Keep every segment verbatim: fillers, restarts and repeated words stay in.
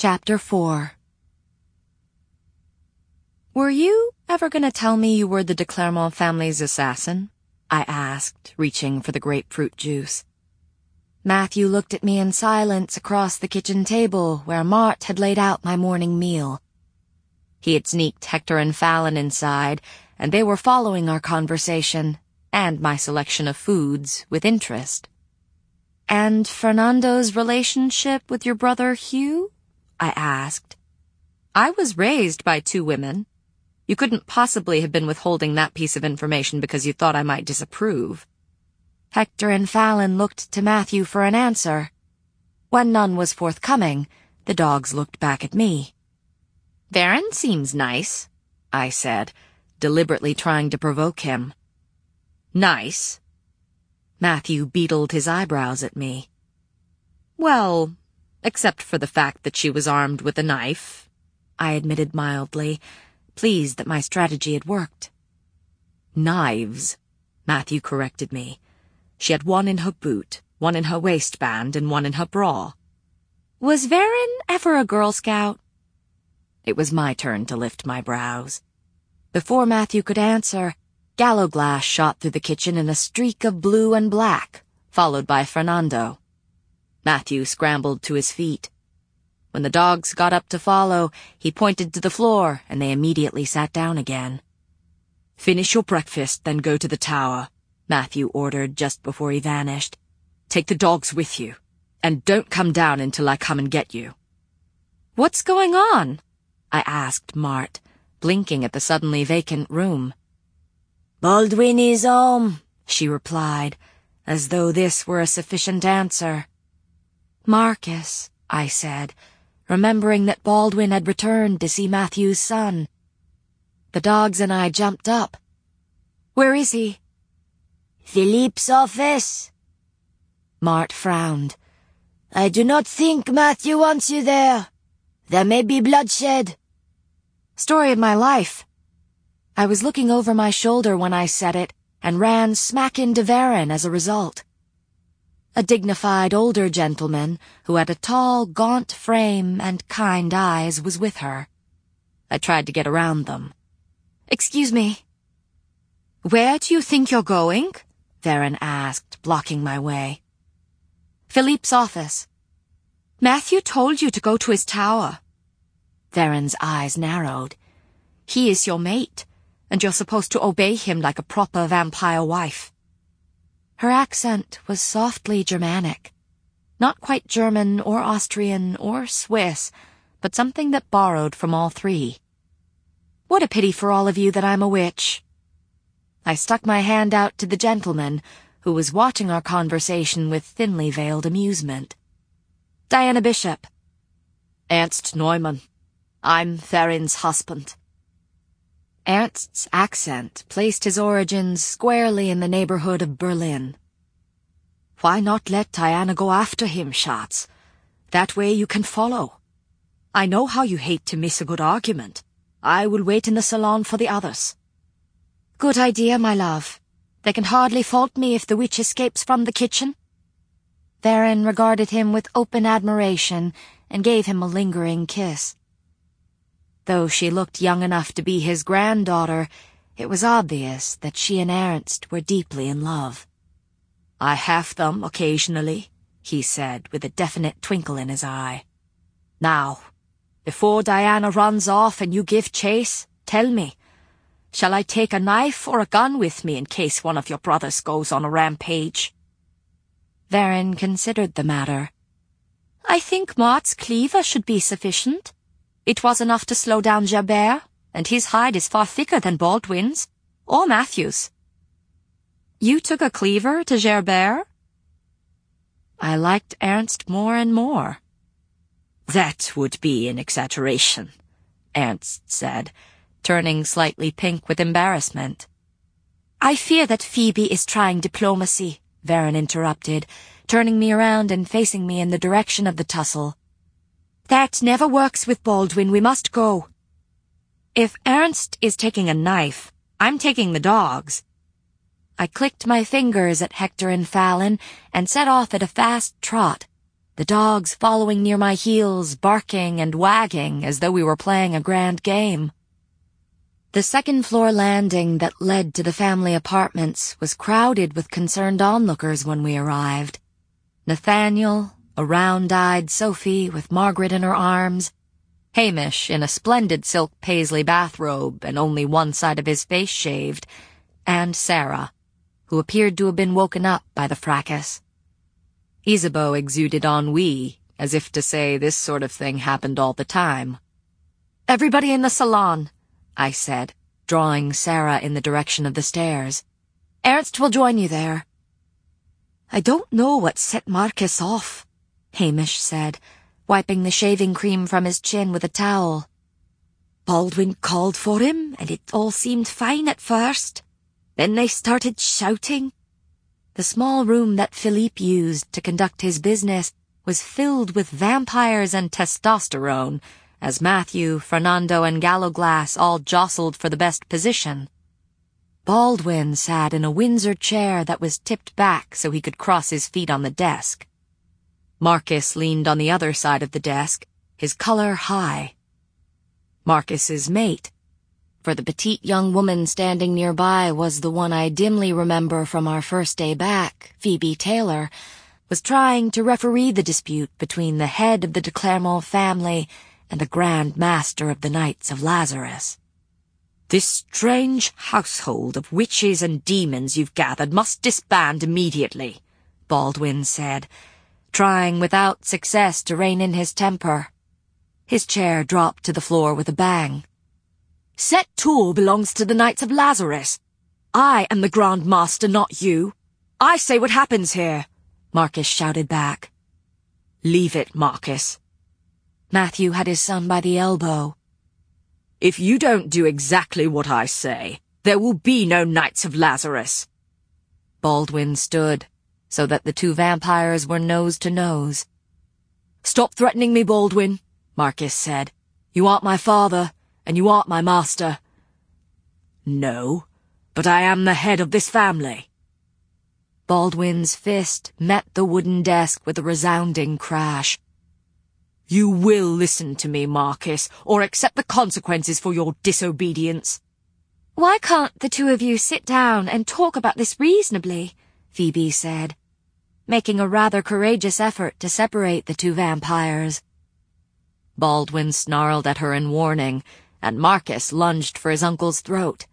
Chapter four. "Were you ever going to tell me you were the de Clermont family's assassin?" I asked, reaching for the grapefruit juice. Matthew looked at me in silence across the kitchen table where Mart had laid out my morning meal. He had sneaked Hector and Fallon inside, and they were following our conversation, and my selection of foods, with interest. "And Fernando's relationship with your brother Hugh?" I asked. "I was raised by two women. You couldn't possibly have been withholding that piece of information because you thought I might disapprove." Hector and Fallon looked to Matthew for an answer. When none was forthcoming, the dogs looked back at me. "Varen seems nice," I said, deliberately trying to provoke him. "Nice?" Matthew beetled his eyebrows at me. "Well, except for the fact that she was armed with a knife," I admitted mildly, pleased that my strategy had worked. "Knives," Matthew corrected me. "She had one in her boot, one in her waistband, and one in her bra." "Was Varen ever a Girl Scout?" It was my turn to lift my brows. Before Matthew could answer, Gallowglass shot through the kitchen in a streak of blue and black, followed by Fernando. Matthew scrambled to his feet. When the dogs got up to follow, he pointed to the floor, and they immediately sat down again. "Finish your breakfast, then go to the tower," Matthew ordered just before he vanished. "Take the dogs with you, and don't come down until I come and get you." "What's going on?" I asked Mart, blinking at the suddenly vacant room. "Baldwin is home," she replied, as though this were a sufficient answer. "Marcus," I said, remembering that Baldwin had returned to see Matthew's son. The dogs and I jumped up. "Where is he?" "Philippe's office." Mart frowned. "I do not think Matthew wants you there. There may be bloodshed." Story of my life. I was looking over my shoulder when I said it, and ran smack into Varen as a result. A dignified older gentleman, who had a tall, gaunt frame and kind eyes, was with her. I tried to get around them. "Excuse me." "Where do you think you're going?" Varen asked, blocking my way. "Philippe's office." "Matthew told you to go to his tower." Varen's eyes narrowed. "He is your mate, and you're supposed to obey him like a proper vampire wife." Her accent was softly Germanic. Not quite German or Austrian or Swiss, but something that borrowed from all three. "What a pity for all of you that I'm a witch." I stuck my hand out to the gentleman, who was watching our conversation with thinly veiled amusement. "Diana Bishop." "Ernst Neumann. I'm Varen's husband." Ernst's accent placed his origins squarely in the neighborhood of Berlin. "Why not let Diana go after him, Schatz? That way you can follow. I know how you hate to miss a good argument. I will wait in the salon for the others." "Good idea, my love. They can hardly fault me if the witch escapes from the kitchen." Varen regarded him with open admiration and gave him a lingering kiss. Though she looked young enough to be his granddaughter, it was obvious that she and Ernst were deeply in love. "I have them occasionally," he said with a definite twinkle in his eye. "Now, before Diana runs off and you give chase, tell me, shall I take a knife or a gun with me in case one of your brothers goes on a rampage?" Varen considered the matter. "I think Mart's cleaver should be sufficient. It was enough to slow down Gerbert, and his hide is far thicker than Baldwin's, or Matthew's." "You took a cleaver to Gerbert?" I liked Ernst more and more. "That would be an exaggeration," Ernst said, turning slightly pink with embarrassment. "I fear that Phoebe is trying diplomacy," Varen interrupted, turning me around and facing me in the direction of the tussle. "That never works with Baldwin. We must go." "If Ernst is taking a knife, I'm taking the dogs." I clicked my fingers at Hector and Fallon and set off at a fast trot. the dogs following near my heels, barking and wagging as though we were playing a grand game. The second-floor landing that led to the family apartments was crowded with concerned onlookers when we arrived. Nathaniel, a round-eyed Sophie with Margaret in her arms, Hamish in a splendid silk paisley bathrobe and only one side of his face shaved, and Sarah, who appeared to have been woken up by the fracas. Isabeau exuded ennui, as if to say this sort of thing happened all the time. "Everybody in the salon," I said, drawing Sarah in the direction of the stairs. "Ernst will join you there." "I don't know what set Marcus off," Hamish said, wiping the shaving cream from his chin with a towel. "Baldwin called for him, and it all seemed fine at first. Then they started shouting." The small room that Philippe used to conduct his business was filled with vampires and testosterone, as Matthew, Fernando, and Gallowglass all jostled for the best position. Baldwin sat in a Windsor chair that was tipped back so he could cross his feet on the desk. Marcus leaned on the other side of the desk, his color high. Marcus's mate, for the petite young woman standing nearby was the one I dimly remember from our first day back, Phoebe Taylor, was trying to referee the dispute between the head of the de Clermont family and the Grand Master of the Knights of Lazarus. "This strange household of witches and demons you've gathered must disband immediately," Baldwin said, trying without success to rein in his temper. His chair dropped to the floor with a bang. "Set Tour belongs to the Knights of Lazarus. I am the Grand Master, not you. I say what happens here," Marcus shouted back. "Leave it, Marcus." Matthew had his son by the elbow. "If you don't do exactly what I say, there will be no Knights of Lazarus." Baldwin stood, so that the two vampires were nose to nose. "Stop threatening me, Baldwin," Marcus said. "You aren't my father, and you aren't my master." "No, but I am the head of this family." Baldwin's fist met the wooden desk with a resounding crash. "You will listen to me, Marcus, or accept the consequences for your disobedience." "Why can't the two of you sit down and talk about this reasonably?" Phoebe said, making a rather courageous effort to separate the two vampires. Baldwin snarled at her in warning, and Marcus lunged for his uncle's throat.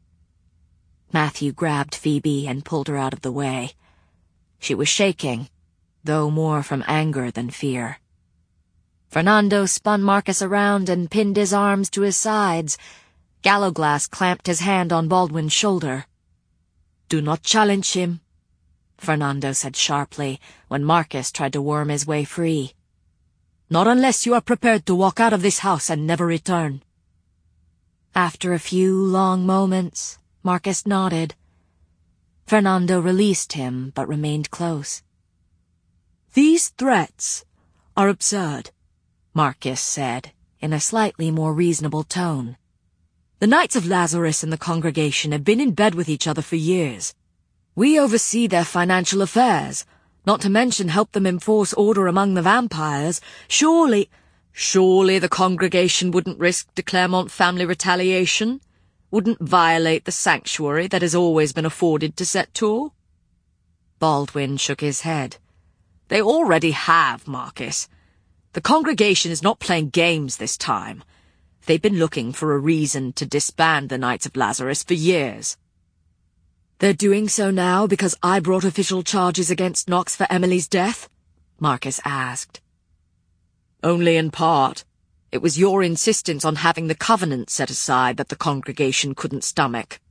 Matthew grabbed Phoebe and pulled her out of the way. She was shaking, though more from anger than fear. Fernando spun Marcus around and pinned his arms to his sides. Gallowglass clamped his hand on Baldwin's shoulder. "Do not challenge him," Fernando said sharply when Marcus tried to worm his way free. "Not unless you are prepared to walk out of this house and never return." After a few long moments, Marcus nodded. Fernando released him, but remained close. "These threats are absurd," Marcus said, in a slightly more reasonable tone. "The Knights of Lazarus and the congregation have been in bed with each other for years. We oversee their financial affairs, not to mention help them enforce order among the vampires. Surely... Surely the congregation wouldn't risk de Clermont family retaliation? Wouldn't violate the sanctuary that has always been afforded to Set Tour?" Baldwin shook his head. "They already have, Marcus. The congregation is not playing games this time. They've been looking for a reason to disband the Knights of Lazarus for years." "They're doing so now because I brought official charges against Knox for Emily's death?" Marcus asked. "Only in part. It was your insistence on having the covenant set aside that the congregation couldn't stomach."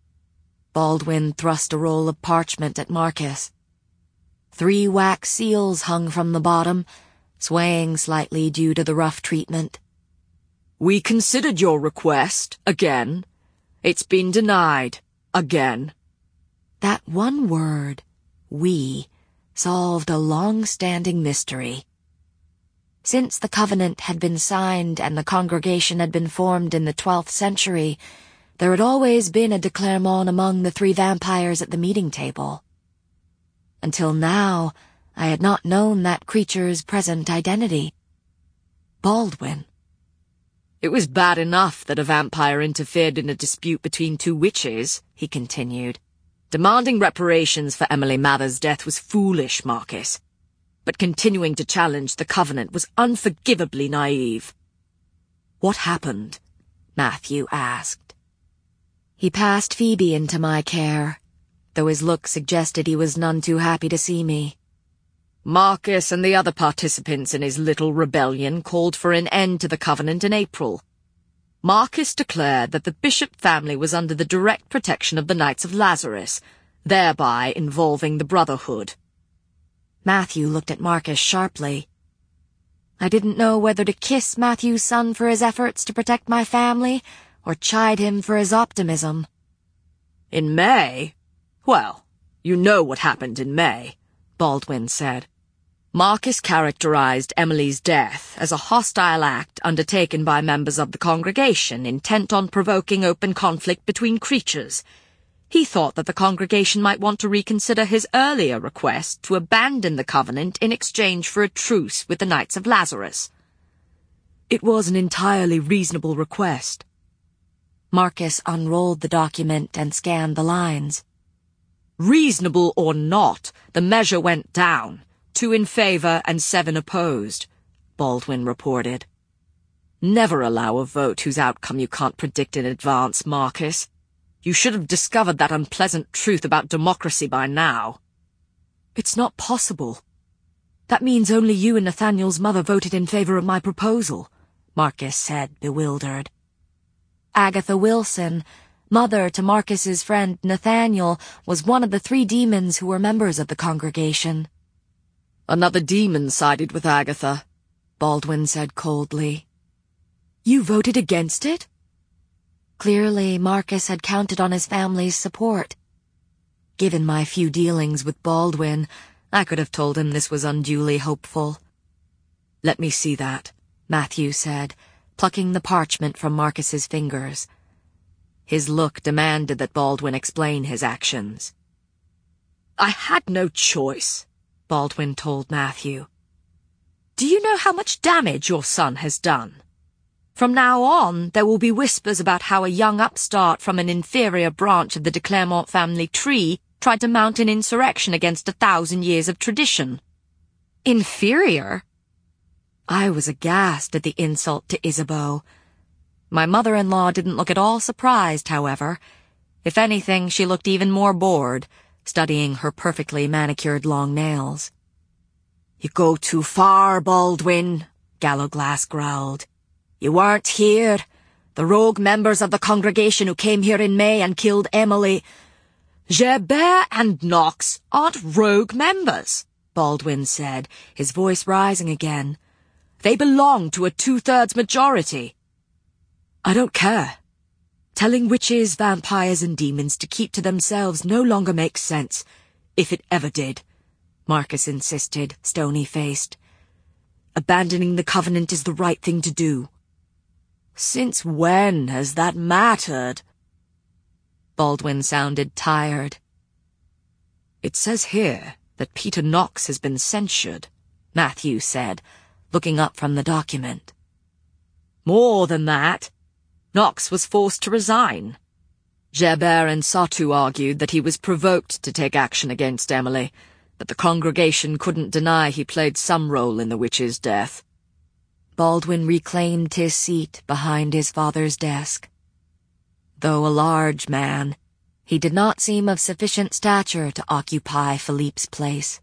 Baldwin thrust a roll of parchment at Marcus. Three wax seals hung from the bottom, swaying slightly due to the rough treatment. "We considered your request, again. It's been denied, again." That one word, "we," solved a long-standing mystery. Since the covenant had been signed and the congregation had been formed in the twelfth century, there had always been a de Clermont among the three vampires at the meeting table. Until now, I had not known that creature's present identity. Baldwin. It was bad enough that a vampire interfered in a dispute between two witches, he continued. Demanding reparations for Emily Mather's death was foolish, Marcus. But continuing to challenge the Covenant was unforgivably naive. What happened? Matthew asked. He passed Phoebe into my care, though his look suggested he was none too happy to see me. Marcus and the other participants in his little rebellion called for an end to the Covenant in April. Marcus declared that the Bishop family was under the direct protection of the Knights of Lazarus, thereby involving the Brotherhood. Matthew looked at Marcus sharply. I didn't know whether to kiss Matthew's son for his efforts to protect my family, or chide him for his optimism. In May? Well, you know what happened in May, Baldwin said. Marcus characterized Emily's death as a hostile act undertaken by members of the congregation intent on provoking open conflict between creatures. He thought that the congregation might want to reconsider his earlier request to abandon the Covenant in exchange for a truce with the Knights of Lazarus. It was an entirely reasonable request. Marcus unrolled the document and scanned the lines. Reasonable or not, the measure went down. Two in favor and seven opposed, Baldwin reported. Never allow a vote whose outcome you can't predict in advance, Marcus. You should have discovered that unpleasant truth about democracy by now. It's not possible. That means only you and Nathaniel's mother voted in favor of my proposal, Marcus said, bewildered. Agatha Wilson, mother to Marcus's friend Nathaniel, was one of the three demons who were members of the congregation. Another demon sided with Agatha, Baldwin said coldly. You voted against it? Clearly, Marcus had counted on his family's support. Given my few dealings with Baldwin, I could have told him this was unduly hopeful. Let me see that, Matthew said, plucking the parchment from Marcus's fingers. His look demanded that Baldwin explain his actions. I had no choice, Baldwin told Matthew. Do you know how much damage your son has done? From now on, there will be whispers about how a young upstart from an inferior branch of the de Clermont family tree tried to mount an insurrection against a thousand years of tradition. Inferior? I was aghast at the insult to Isabeau. My mother-in-law didn't look at all surprised, however. If anything, she looked even more bored, studying her perfectly manicured long nails. You go too far, Baldwin, Gallowglass growled. You weren't here. The rogue members of the congregation who came here in May and killed Emily. Gerbert and Knox aren't rogue members, Baldwin said, his voice rising again. They belong to a two-thirds majority. I don't care. Telling witches, vampires, and demons to keep to themselves no longer makes sense, if it ever did, Marcus insisted, stony-faced. Abandoning the Covenant is the right thing to do. Since when has that mattered? Baldwin sounded tired. It says here that Peter Knox has been censured, Matthew said, looking up from the document. More than that. Knox was forced to resign. Gerbert and Satu argued that he was provoked to take action against Emily, but the congregation couldn't deny he played some role in the witch's death. Baldwin reclaimed his seat behind his father's desk. Though a large man, he did not seem of sufficient stature to occupy Philippe's place.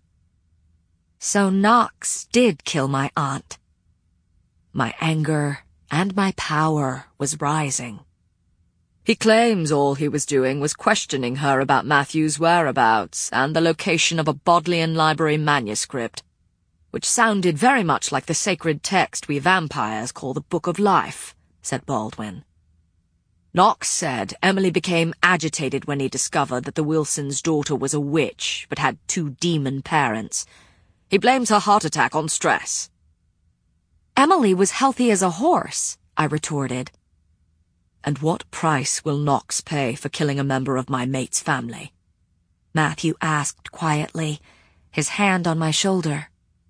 So Knox did kill my aunt. My anger and my power was rising. He claims all he was doing was questioning her about Matthew's whereabouts and the location of a Bodleian Library manuscript, which sounded very much like the sacred text we vampires call the Book of Life, said Baldwin. Knox said Emily became agitated when he discovered that the Wilsons' daughter was a witch but had two demon parents. He blames her heart attack on stress. Emily was healthy as a horse, I retorted. And what price will Knox pay for killing a member of my mate's family? Matthew asked quietly, his hand on my shoulder.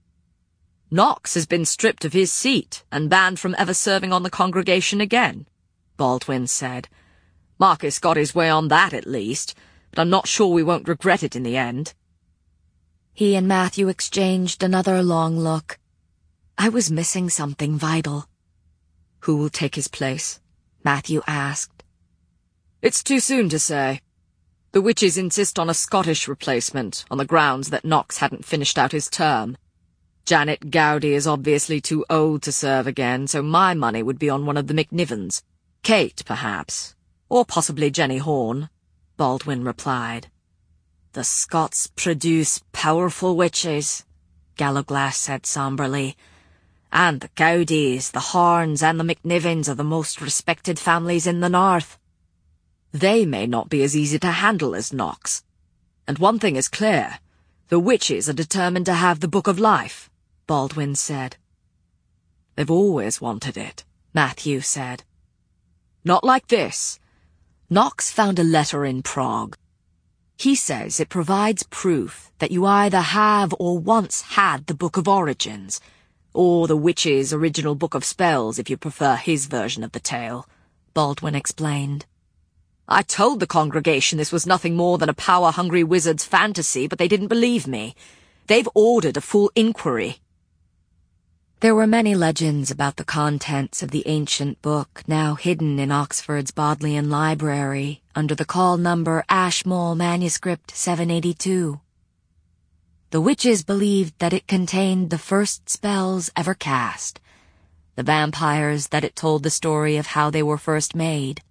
Knox has been stripped of his seat and banned from ever serving on the congregation again, Baldwin said. Marcus got his way on that at least, but I'm not sure we won't regret it in the end. He and Matthew exchanged another long look. I was missing something vital. Who will take his place? Matthew asked. It's too soon to say. The witches insist on a Scottish replacement, on the grounds that Knox hadn't finished out his term. Janet Gowdy is obviously too old to serve again, so my money would be on one of the McNivens. Kate, perhaps. Or possibly Jenny Horne, Baldwin replied. The Scots produce powerful witches, Gallowglass said somberly. And the Gowdies, the Horns, and the McNivens are the most respected families in the north. They may not be as easy to handle as Knox. And one thing is clear. The witches are determined to have the Book of Life, Baldwin said. They've always wanted it, Matthew said. Not like this. Knox found a letter in Prague. He says it provides proof that you either have or once had the Book of Origins, or the witch's original Book of Spells if you prefer his version of the tale, Baldwin explained. I told the congregation this was nothing more than a power-hungry wizard's fantasy, but they didn't believe me. They've ordered a full inquiry. There were many legends about the contents of the ancient book, now hidden in Oxford's Bodleian Library, under the call number Ashmole Manuscript seven eighty-two. The witches believed that it contained the first spells ever cast, the vampires that it told the story of how they were first made.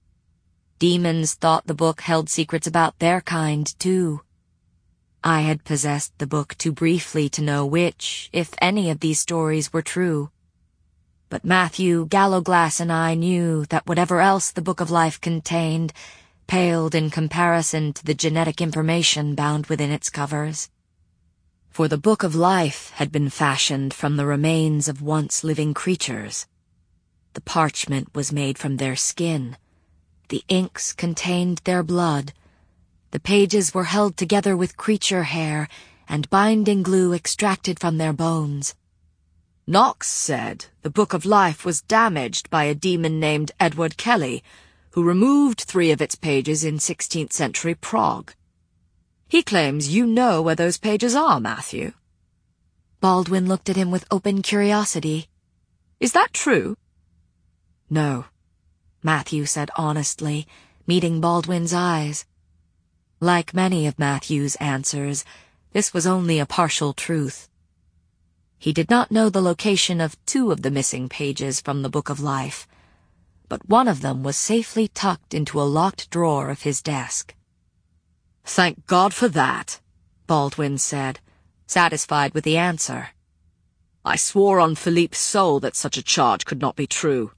Demons thought the book held secrets about their kind, too. I had possessed the book too briefly to know which, if any of these stories were true. But Matthew, Gallowglass, and I knew that whatever else the Book of Life contained paled in comparison to the genetic information bound within its covers. For the Book of Life had been fashioned from the remains of once living creatures. The parchment was made from their skin. The inks contained their blood. The pages were held together with creature hair and binding glue extracted from their bones. Knox said the Book of Life was damaged by a demon named Edward Kelly, who removed three of its pages in sixteenth century Prague. He claims you know where those pages are, Matthew. Baldwin looked at him with open curiosity. Is that true? No, Matthew said honestly, meeting Baldwin's eyes. Like many of Matthew's answers, this was only a partial truth. He did not know the location of two of the missing pages from the Book of Life, but one of them was safely tucked into a locked drawer of his desk. Thank God for that, Baldwin said, satisfied with the answer. I swore on Philippe's soul that such a charge could not be true.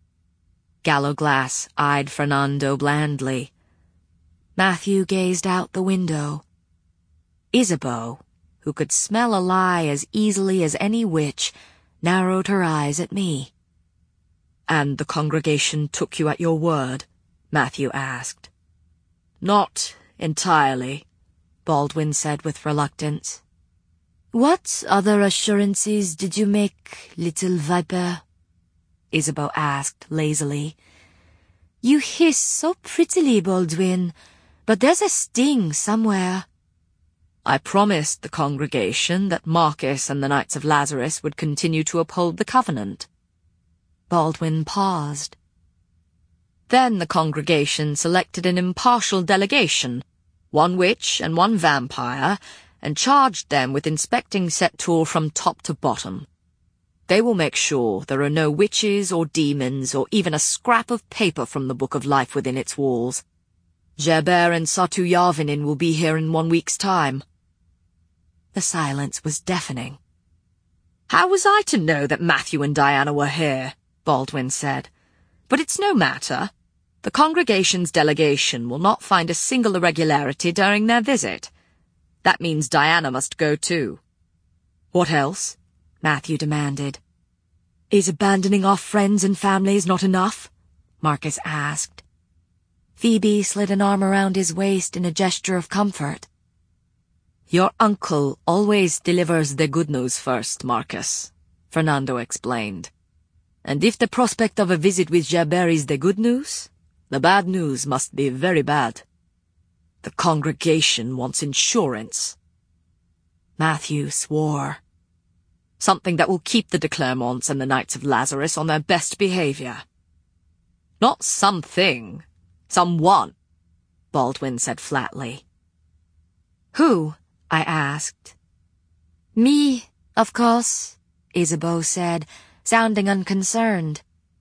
Gallowglass eyed Fernando blandly. Matthew gazed out the window. Isabeau, who could smell a lie as easily as any witch, narrowed her eyes at me. And the congregation took you at your word? Matthew asked. Not entirely, Baldwin said with reluctance. What other assurances did you make, little viper? Isabeau asked lazily. You hiss so prettily, Baldwin, but there's a sting somewhere. I promised the congregation that Marcus and the Knights of Lazarus would continue to uphold the covenant. Baldwin paused. Then the congregation selected an impartial delegation, one witch and one vampire, and charged them with inspecting Sept-Tour from top to bottom. They will make sure there are no witches or demons or even a scrap of paper from the Book of Life within its walls. Gerbert and Satu Yarvinin will be here in one week's time. The silence was deafening. How was I to know that Matthew and Diana were here? Baldwin said. But it's no matter. The congregation's delegation will not find a single irregularity during their visit. That means Diana must go too. What else? Matthew demanded. Is abandoning our friends and families not enough? Marcus asked. Phoebe slid an arm around his waist in a gesture of comfort. Your uncle always delivers the good news first, Marcus, Fernando explained. And if the prospect of a visit with Gerbert is the good news, the bad news must be very bad. The congregation wants insurance. Matthew swore. Something that will keep the de Clermonts and the Knights of Lazarus on their best behavior. Not something, someone, Baldwin said flatly. Who? I asked. Me, of course, Isabeau said, sounding unconcerned.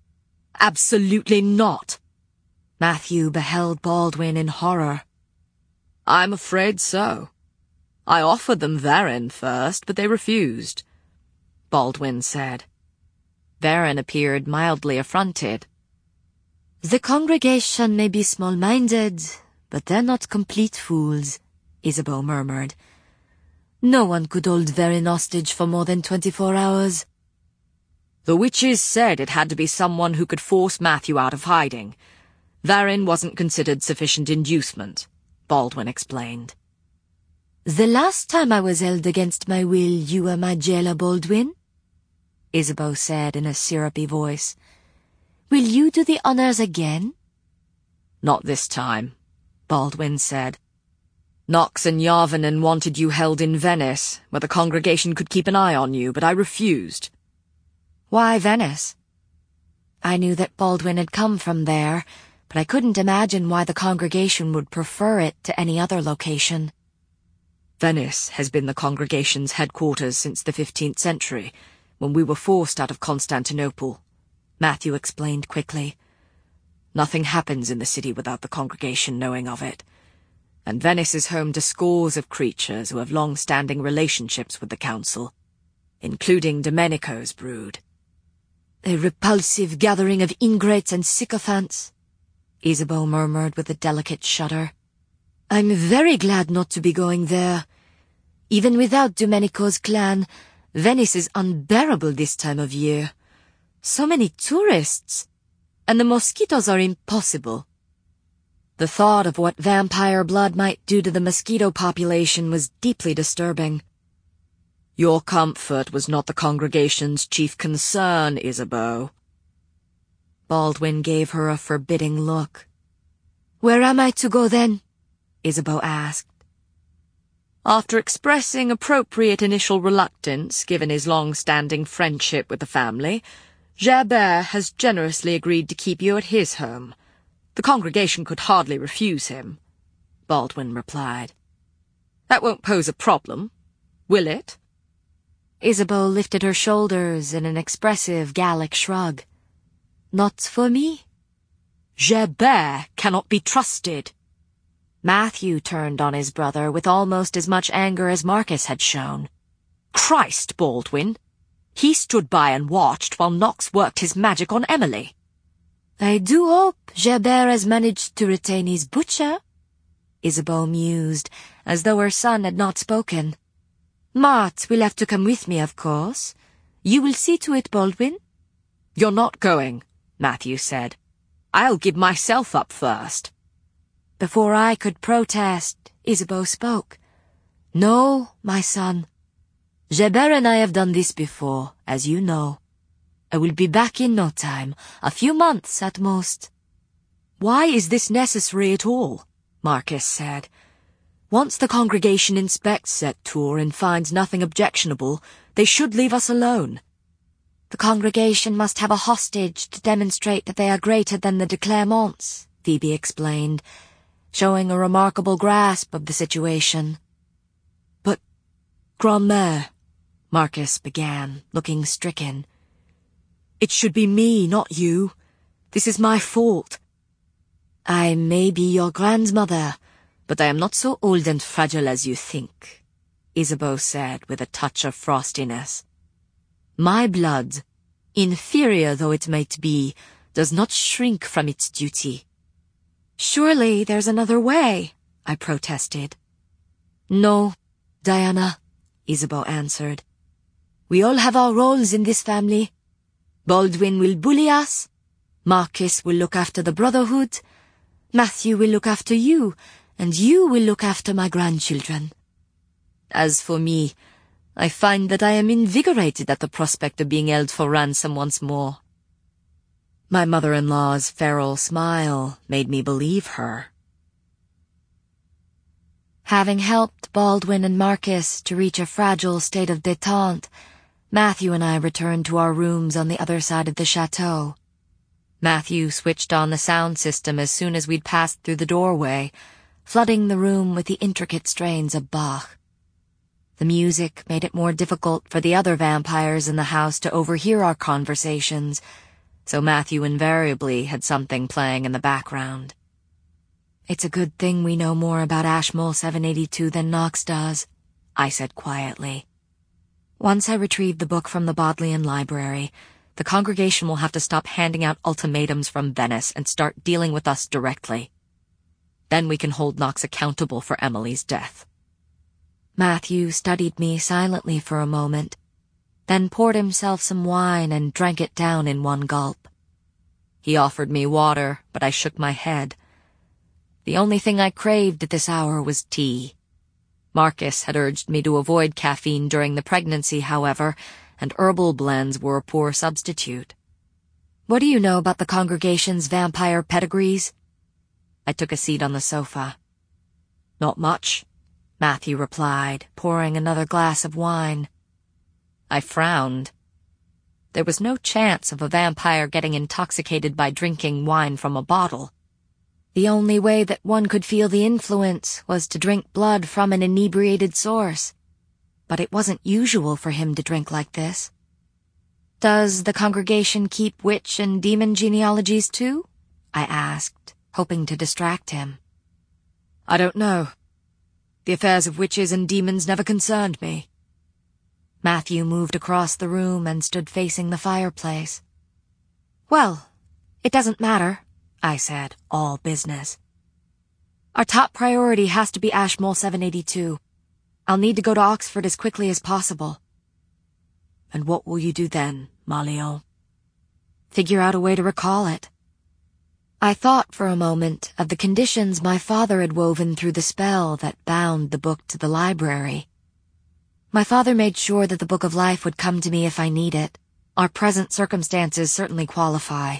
Absolutely not. Matthew beheld Baldwin in horror. I'm afraid so. I offered them Varin first, but they refused, Baldwin said. Varin appeared mildly affronted. The congregation may be small-minded, but they're not complete fools, Isabeau murmured. No one could hold Varin hostage for more than twenty-four hours. The witches said it had to be someone who could force Matthew out of hiding. Varin wasn't considered sufficient inducement, Baldwin explained. The last time I was held against my will, you were my jailer, Baldwin, Isabeau said in a syrupy voice. Will you do the honors again? Not this time, Baldwin said. Knox and Yarvanen wanted you held in Venice, where the congregation could keep an eye on you, but I refused. Why Venice? I knew that Baldwin had come from there, but I couldn't imagine why the congregation would prefer it to any other location. Venice has been the congregation's headquarters since the fifteenth century, when we were forced out of Constantinople, Matthew explained quickly. Nothing happens in the city without the congregation knowing of it, and Venice is home to scores of creatures who have long-standing relationships with the council, including Domenico's brood. A repulsive gathering of ingrates and sycophants, Isabeau murmured with a delicate shudder. I'm very glad not to be going there. Even without Domenico's clan, Venice is unbearable this time of year. So many tourists, and the mosquitoes are impossible. The thought of what vampire blood might do to the mosquito population was deeply disturbing. Your comfort was not the congregation's chief concern, Isabeau. Baldwin gave her a forbidding look. Where am I to go then? Isabeau asked. After expressing appropriate initial reluctance, given his long-standing friendship with the family, Gerbert has generously agreed to keep you at his home. The congregation could hardly refuse him, Baldwin replied. That won't pose a problem, will it? Isabeau lifted her shoulders in an expressive Gallic shrug. Not for me. Gerbert cannot be trusted. Matthew turned on his brother with almost as much anger as Marcus had shown. Christ, Baldwin! He stood by and watched while Knox worked his magic on Emily. I do hope Gerbert has managed to retain his butcher, Isabeau mused, as though her son had not spoken. Mart will have to come with me, of course. You will see to it, Baldwin. You're not going, Matthew said. I'll give myself up first. Before I could protest, Isabeau spoke. No, my son. Gerbert and I have done this before, as you know. I will be back in no time, a few months at most. Why is this necessary at all? Marcus said. Once the congregation inspects that tour and finds nothing objectionable, they should leave us alone. The congregation must have a hostage to demonstrate that they are greater than the de Clermonts, Phoebe explained, showing a remarkable grasp of the situation. But, Grand-mère, Marcus began, looking stricken. It should be me, not you. This is my fault. I may be your grandmother, but I am not so old and fragile as you think, Isabeau said with a touch of frostiness. My blood, inferior though it might be, does not shrink from its duty. Surely there's another way, I protested. No, Diana, Isabeau answered. We all have our roles in this family. Baldwin will bully us, Marcus will look after the Brotherhood, Matthew will look after you, and you will look after my grandchildren. as for me, I find that I am invigorated at the prospect of being held for ransom once more." My mother-in-law's feral smile made me believe her. Having helped Baldwin and Marcus to reach a fragile state of détente, Matthew and I returned to our rooms on the other side of the chateau. Matthew switched on the sound system as soon as we'd passed through the doorway, flooding the room with the intricate strains of Bach. The music made it more difficult for the other vampires in the house to overhear our conversations, so Matthew invariably had something playing in the background. "It's a good thing we know more about Ashmole seven eighty-two than Knox does," I said quietly. "Once I retrieve the book from the Bodleian Library, the congregation will have to stop handing out ultimatums from Venice and start dealing with us directly. Then we can hold Knox accountable for Emily's death." Matthew studied me silently for a moment, then poured himself some wine and drank it down in one gulp. He offered me water, but I shook my head. The only thing I craved at this hour was tea. Marcus had urged me to avoid caffeine during the pregnancy, however, and herbal blends were a poor substitute. "What do you know about the congregation's vampire pedigrees?" I took a seat on the sofa. "Not much," Matthew replied, pouring another glass of wine. I frowned. There was no chance of a vampire getting intoxicated by drinking wine from a bottle. The only way that one could feel the influence was to drink blood from an inebriated source. But it wasn't usual for him to drink like this. "Does the congregation keep witch and demon genealogies too?" I asked, hoping to distract him. "I don't know. The affairs of witches and demons never concerned me." Matthew moved across the room and stood facing the fireplace. "Well, it doesn't matter," I said, all business. "Our top priority has to be Ashmole seven eighty-two. I'll need to go to Oxford as quickly as possible." "And what will you do then, Marlion?" "Figure out a way to recall it." I thought for a moment of the conditions my father had woven through the spell that bound the book to the library. My father made sure that the Book of Life would come to me if I need it. Our present circumstances certainly qualify.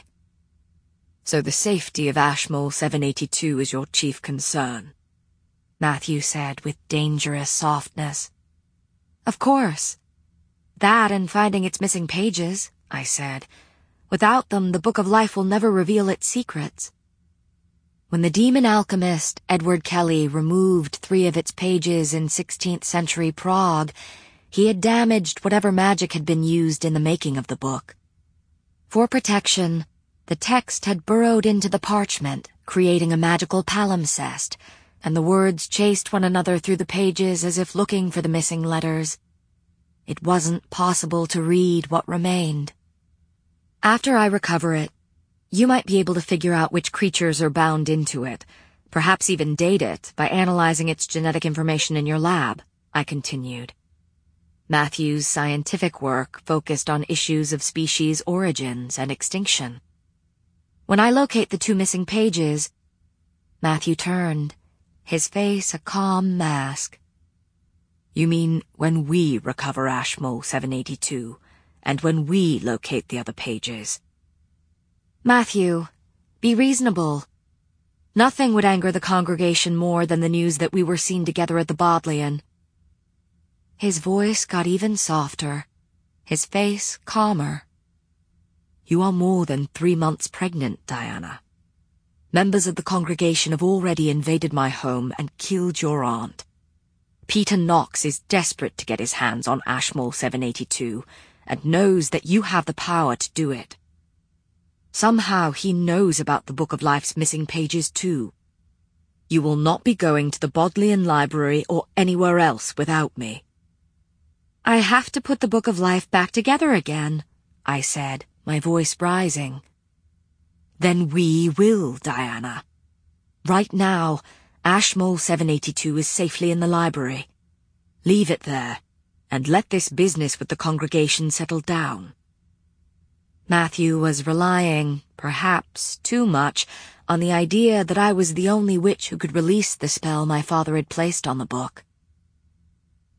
"So the safety of Ashmole seven eighty-two is your chief concern," Matthew said with dangerous softness. "Of course. That and finding its missing pages," I said. "Without them, the Book of Life will never reveal its secrets." When the demon alchemist Edward Kelly removed three of its pages in sixteenth century Prague, he had damaged whatever magic had been used in the making of the book. For protection, the text had burrowed into the parchment, creating a magical palimpsest, and the words chased one another through the pages as if looking for the missing letters. It wasn't possible to read what remained. "After I recover it, you might be able to figure out which creatures are bound into it, perhaps even date it by analyzing its genetic information in your lab," I continued. Matthew's scientific work focused on issues of species origins and extinction. "When I locate the two missing pages..." Matthew turned, his face a calm mask. "You mean when we recover Ashmole seven eighty-two, and when we locate the other pages?" "Matthew, be reasonable. Nothing would anger the congregation more than the news that we were seen together at the Bodleian." His voice got even softer, his face calmer. "You are more than three months pregnant, Diana. Members of the congregation have already invaded my home and killed your aunt. Peter Knox is desperate to get his hands on Ashmole seven eighty-two and knows that you have the power to do it. Somehow he knows about the Book of Life's missing pages too. You will not be going to the Bodleian Library or anywhere else without me." "I have to put the Book of Life back together again," I said, my voice rising. "Then we will, Diana. Right now, Ashmole seven eighty-two is safely in the library. Leave it there, and let this business with the congregation settle down." Matthew was relying, perhaps too much, on the idea that I was the only witch who could release the spell my father had placed on the book.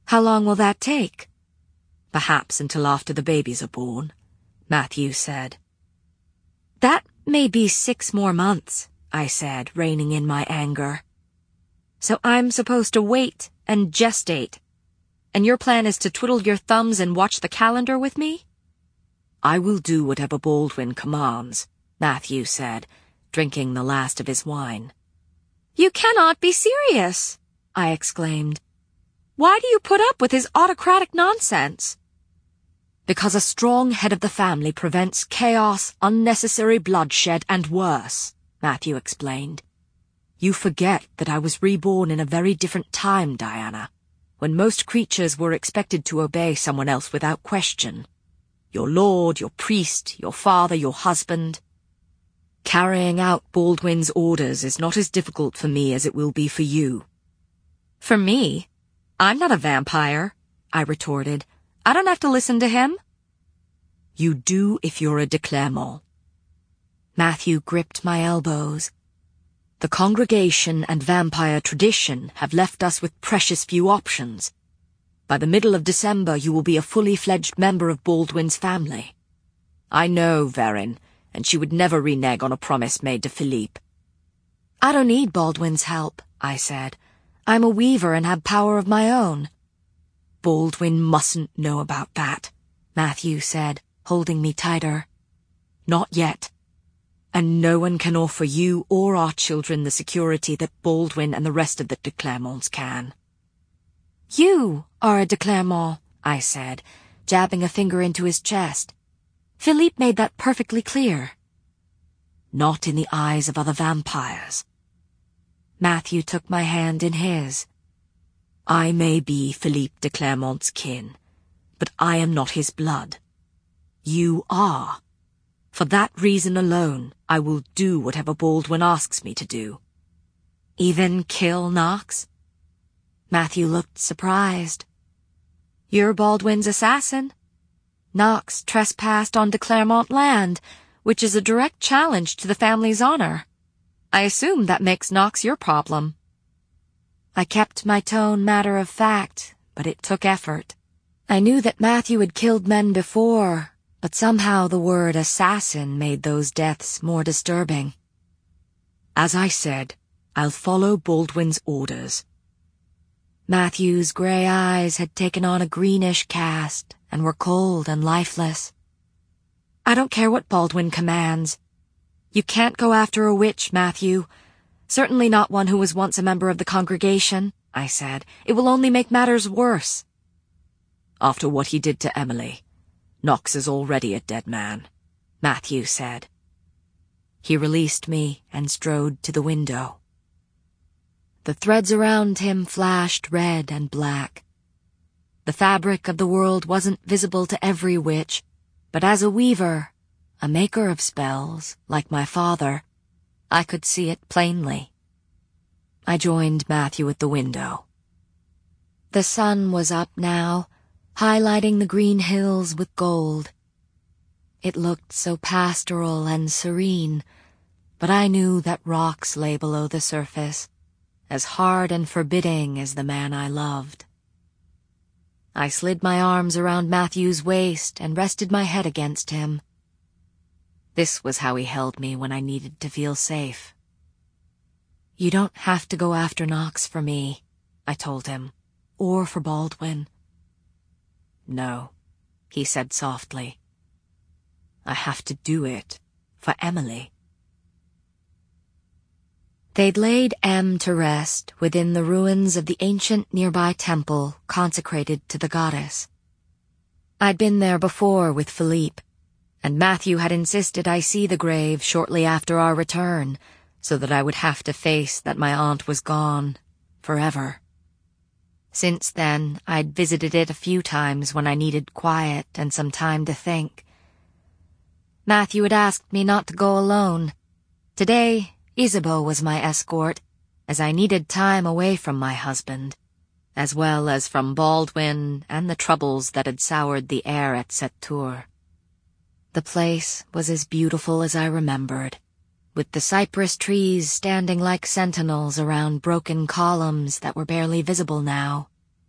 How long will that take? Perhaps until after the babies are born, Matthew said. That may be six more months, I said, reining in my anger. So I'm supposed to wait and gestate, and your plan is to twiddle your thumbs and watch the calendar with me? I will do whatever Baldwin commands, Matthew said, drinking the last of his wine. You cannot be serious, I exclaimed. Why do you put up with his autocratic nonsense? Because a strong head of the family prevents chaos, unnecessary bloodshed, and worse, Matthew explained. You forget that I was reborn in a very different time, Diana, when most creatures were expected to obey someone else without question. Your lord, your priest, your father, your husband. Carrying out Baldwin's orders is not as difficult for me as it will be for you. For me? I'm not a vampire, I retorted. I don't have to listen to him. You do if you're a de Clermont. Matthew gripped my elbows. The congregation and vampire tradition have left us with precious few options. By the middle of December you will be a fully fledged member of Baldwin's family. I know Verin, and she would never renege on a promise made to Philippe. I don't need Baldwin's help, I said. I'm a weaver and have power of my own. Baldwin mustn't know about that, Matthew said, holding me tighter. Not yet. And no one can offer you or our children the security that Baldwin and the rest of the de Clermonts can. You are a de Clermont, I said, jabbing a finger into his chest. Philippe made that perfectly clear. Not in the eyes of other vampires. Matthew took my hand in his. I may be Philippe de Clermont's kin, but I am not his blood. You are. For that reason alone, I will do whatever Baldwin asks me to do. Even kill Knox? Matthew looked surprised. You're Baldwin's assassin. Knox trespassed on de Clermont land, which is a direct challenge to the family's honor. I assume that makes Knox your problem. I kept my tone matter of fact, but it took effort. I knew that Matthew had killed men before, but somehow the word assassin made those deaths more disturbing. As I said, I'll follow Baldwin's orders. Matthew's grey eyes had taken on a greenish cast and were cold and lifeless. I don't care what Baldwin commands. You can't go after a witch, Matthew. Certainly not one who was once a member of the congregation, I said. It will only make matters worse. After what he did to Emily, Knox is already a dead man, Matthew said. He released me and strode to the window. The threads around him flashed red and black. The fabric of the world wasn't visible to every witch, but as a weaver, a maker of spells, like my father, I could see it plainly. I joined Matthew at the window. The sun was up now, highlighting the green hills with gold. It looked so pastoral and serene, but I knew that rocks lay below the surface, as hard and forbidding as the man I loved. I slid my arms around Matthew's waist and rested my head against him. This was how he held me when I needed to feel safe. You don't have to go after Knox for me, I told him, or for Baldwin. No, he said softly. I have to do it for Emily. They'd laid Em to rest within the ruins of the ancient nearby temple consecrated to the goddess. I'd been there before with Philippe, and Matthew had insisted I see the grave shortly after our return, so that I would have to face that my aunt was gone, forever. Since then, I'd visited it a few times when I needed quiet and some time to think. Matthew had asked me not to go alone. Today, Isabeau was my escort, as I needed time away from my husband, as well as from Baldwin and the troubles that had soured the air at Sept-Tours. The place was as beautiful as I remembered, with the cypress trees standing like sentinels around broken columns that were barely visible now.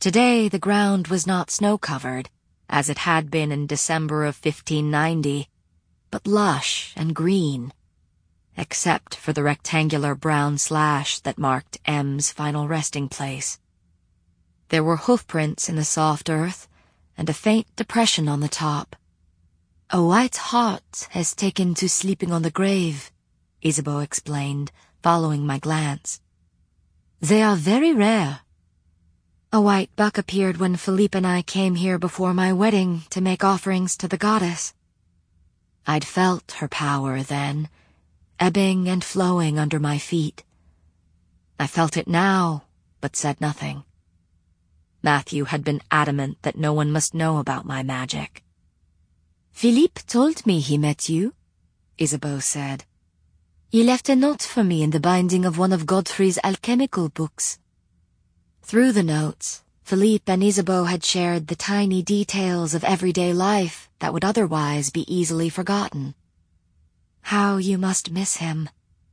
Today the ground was not snow-covered, as it had been in December of fifteen ninety, but lush and green, except for the rectangular brown slash that marked M's final resting place. There were hoofprints in the soft earth, and a faint depression on the top. "A white hart has taken to sleeping on the grave," Isabeau explained, following my glance. "They are very rare." "A white buck appeared when Philippe and I came here before my wedding to make offerings to the goddess." I'd felt her power then, ebbing and flowing under my feet. I felt it now, but said nothing. Matthew had been adamant that no one must know about my magic. "Philippe told me he met you," Isabeau said. "He left a note for me in the binding of one of Godfrey's alchemical books." Through the notes, Philippe and Isabeau had shared the tiny details of everyday life that would otherwise be easily forgotten. How you must miss him.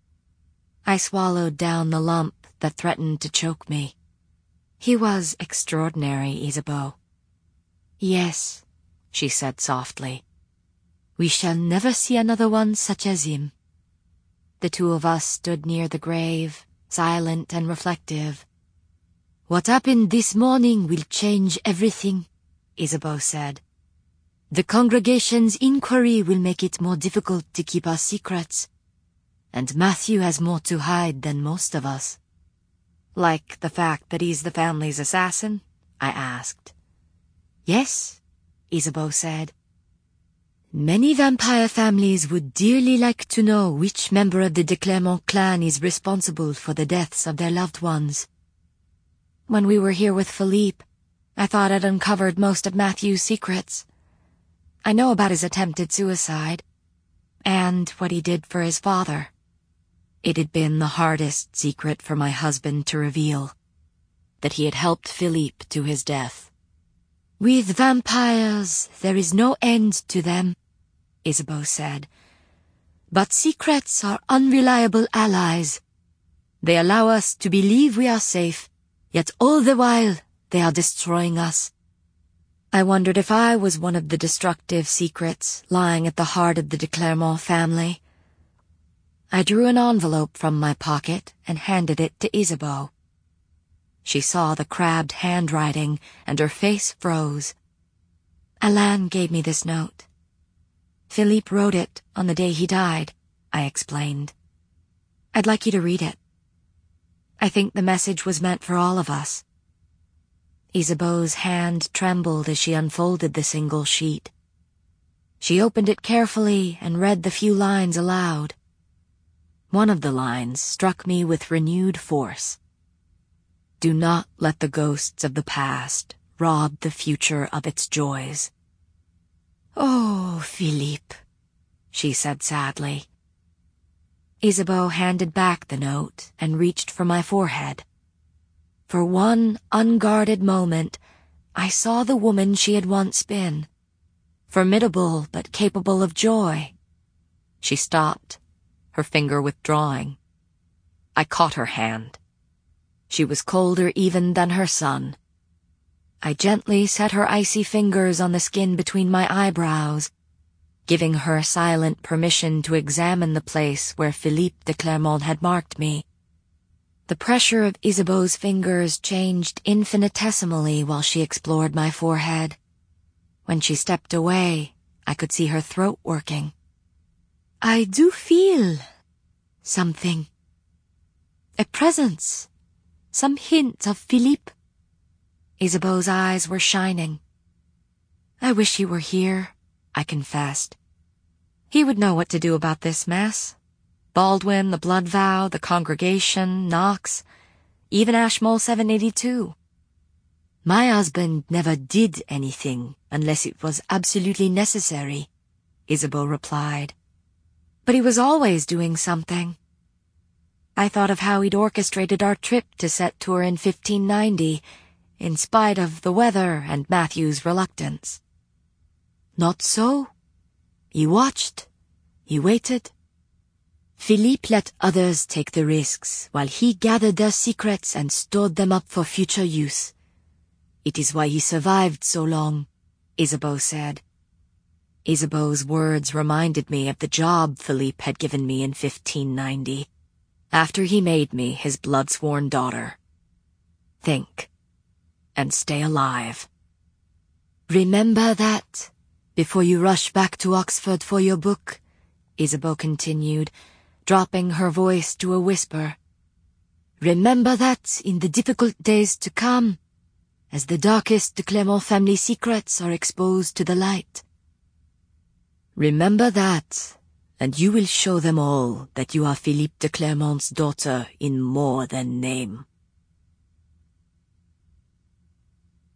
I swallowed down the lump that threatened to choke me. He was extraordinary, Isabeau. "Yes," she said softly. "We shall never see another one such as him." The two of us stood near the grave, silent and reflective. "What happened this morning will change everything," Isabeau said. "The congregation's inquiry will make it more difficult to keep our secrets, and Matthew has more to hide than most of us." "Like the fact that he's the family's assassin?" I asked. "Yes," Isabeau said. "Many vampire families would dearly like to know which member of the de Clermont clan is responsible for the deaths of their loved ones. When we were here with Philippe, I thought I'd uncovered most of Matthew's secrets. I know about his attempted suicide, and what he did for his father. It had been the hardest secret for my husband to reveal, that he had helped Philippe to his death. With vampires, there is no end to them, Isabeau said. But secrets are unreliable allies. They allow us to believe we are safe, yet all the while they are destroying us. I wondered if I was one of the destructive secrets lying at the heart of the de Clermont family. I drew an envelope from my pocket and handed it to Isabeau. She saw the crabbed handwriting, and her face froze. Alain gave me this note. Philippe wrote it on the day he died, I explained. I'd like you to read it. I think the message was meant for all of us. Isabeau's hand trembled as she unfolded the single sheet. She opened it carefully and read the few lines aloud. One of the lines struck me with renewed force. Do not let the ghosts of the past rob the future of its joys. Oh, Philippe, she said sadly. Isabeau handed back the note and reached for my forehead. For one unguarded moment, I saw the woman she had once been, formidable but capable of joy. She stopped, her finger withdrawing. I caught her hand. She was colder even than her son. I gently set her icy fingers on the skin between my eyebrows, giving her silent permission to examine the place where Philippe de Clermont had marked me. The pressure of Isabeau's fingers changed infinitesimally while she explored my forehead. When she stepped away, I could see her throat working. I do feel something. A presence. Some hint of Philippe. Isabeau's eyes were shining. I wish he were here, I confessed. He would know what to do about this mess. Baldwin, the Blood Vow, the congregation, Knox, even Ashmole seven eighty-two. My husband never did anything unless it was absolutely necessary, Isabeau replied. But he was always doing something. I thought of how he'd orchestrated our trip to Set Tour in fifteen ninety, in spite of the weather and Matthew's reluctance. Not so. He watched. He waited. Philippe let others take the risks, while he gathered their secrets and stored them up for future use. It is why he survived so long, Isabeau said. Isabeau's words reminded me of the job Philippe had given me in fifteen ninety, after he made me his blood-sworn daughter. Think, and stay alive. Remember that, before you rush back to Oxford for your book, Isabeau continued, dropping her voice to a whisper. Remember that in the difficult days to come, as the darkest de Clermont family secrets are exposed to the light. Remember that, and you will show them all that you are Philippe de Clermont's daughter in more than name.